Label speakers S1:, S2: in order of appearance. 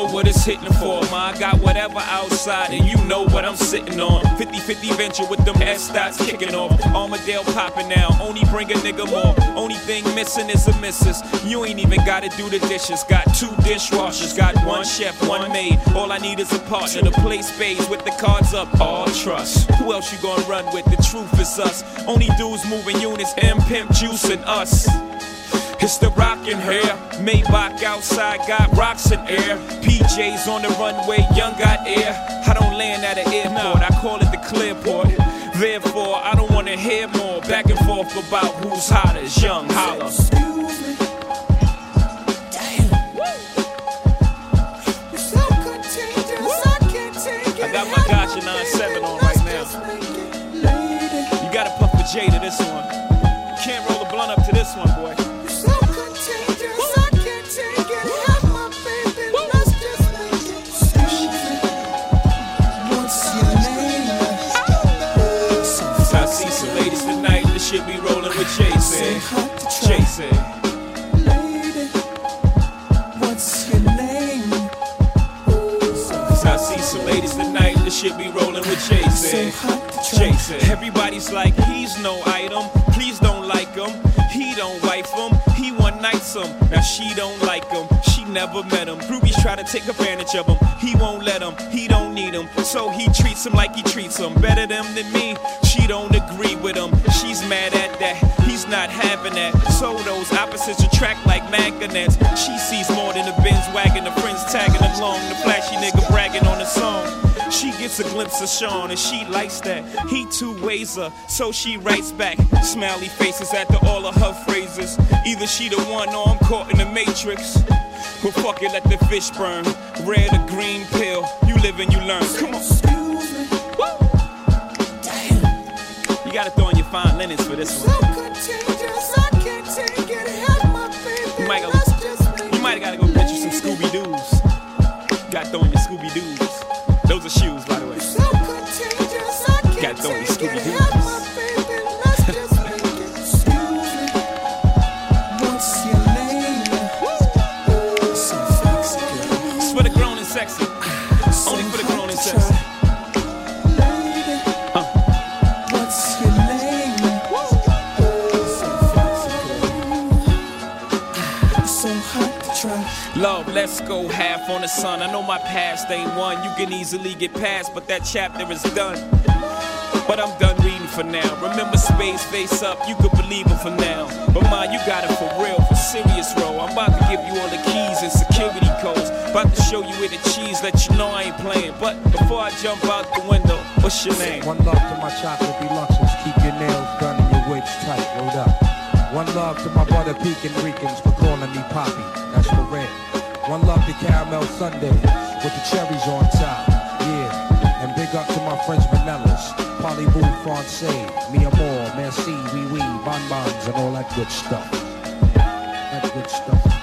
S1: know what it's hitting for, ma. I got whatever outside, and you know what I'm sitting on. 50-50 venture with them S-dots kicking off. Armadale popping now, only bring a nigga more. Only thing missing is a missus. You ain't even gotta do the dishes. Got 2 dishwashers, got 1 chef, 1 maid. All I need is a partner to play spades with the cards up. All trust. Who else you gonna run with? The truth is us. Only dudes moving units, M Pimp Juice and us. It's the rockin' hair, Maybach outside, got rocks in air. PJs on the runway, young got air. I don't land at an airport, I call it the Clearport. Therefore, I don't wanna hear more back and forth about who's hottest, young holla.
S2: Excuse me. Damn. You're so contagious, I can't take it.
S1: I got my Gotcha 9-7 on right now. You gotta puff with J to this one. Can't roll the blunt up to this one, boy. Shit we rollin' with Jason. Jason.
S2: Lady, what's your name?
S1: I see some ladies tonight. The shit we rollin' with Jason. Jason. Everybody's like, he's no item. Please don't like him. He don't wife him. He one nights him. Now she don't like him. She never met him. Groupies try to take advantage of him. He won't let him. He don't need him. So he treats him like he treats him. Better them than me. She don't agree with him. She's mad at that. He's not having that. So those opposites attract like magnets. She sees more than a Benz wagon. The friends tagging along. The flashy nigga bragging on the song. She gets a glimpse of Sean and she likes that. He two-ways her, so she writes back. Smiley faces after all of her phrases. Either she the one or I'm caught in the matrix. Well, fuck it, let the fish burn. Red or green pill, you live and you learn. Come on.
S2: Excuse me. Damn.
S1: You gotta throw in your fine linens for this one.
S2: So contagious, I can't take it. Help my baby.
S1: You might gotta go get you some Scooby-Doos. Gotta throw in your Scooby-Doos. Those are shoes, by the way.
S2: So contagious, I can't
S1: Gotta throw in your
S2: take it.
S1: Scooby-Doos.
S2: Help my baby, let's just make it. Excuse me. What's your name? So foxy girl.
S1: It's for the grown and sexy. Only for the grown and sexy.
S2: Lady, what's your name? So foxy girl. So hot to try.
S1: Love, let's go half on the sun. I know my past ain't one you can easily get past, but that chapter is done. But I'm done reading for now. Remember Spades face up, you could believe him for now. But ma, you got it for real, for serious, bro. I'm about to give you all the keys and security codes. About to show you where the cheese, let you know I ain't playing. But before I jump out the window, what's your name?
S3: One love to my chocolate deluxes, keep your nails done and your wigs tight, rolled up. One love to my butter pecan Ricans for calling me Poppy, that's for red. One love to caramel sundaes with the cherries on top, yeah. And big up to my French vanillas, Parlez-vous Francais, mi amor, merci, oui oui, bonbons and all that good stuff. That good stuff.